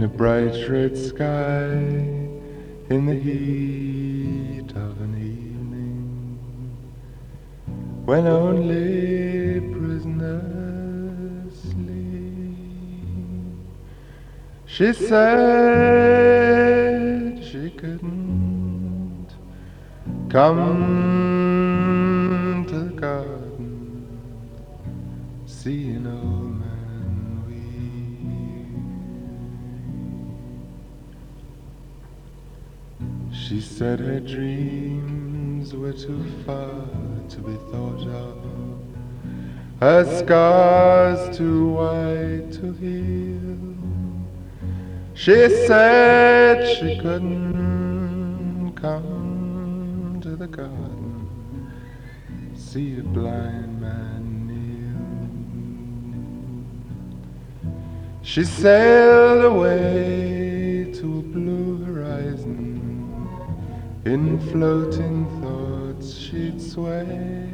a bright red sky, in the heat of an evening, when only prisoners sleep. She said she couldn't come to the garden, see an old man weep. She said her dreams were too far to be thought of, her scars too wide to heal. She said she couldn't come to the garden, see a blind man kneel. She sailed away to a blue horizon, in floating thoughts she'd sway.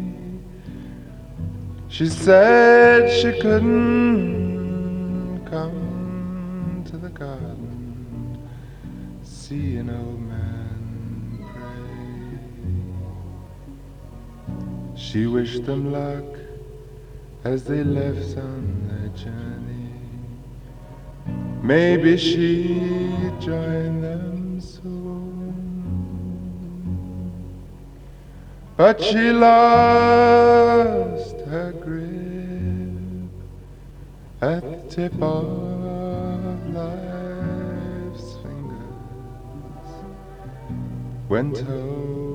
She said she couldn't come to the garden, see an old man pray. She wished them luck as they left on their journey. Maybe she'd join them soon. But she lost her grip at the tip of life's fingers when told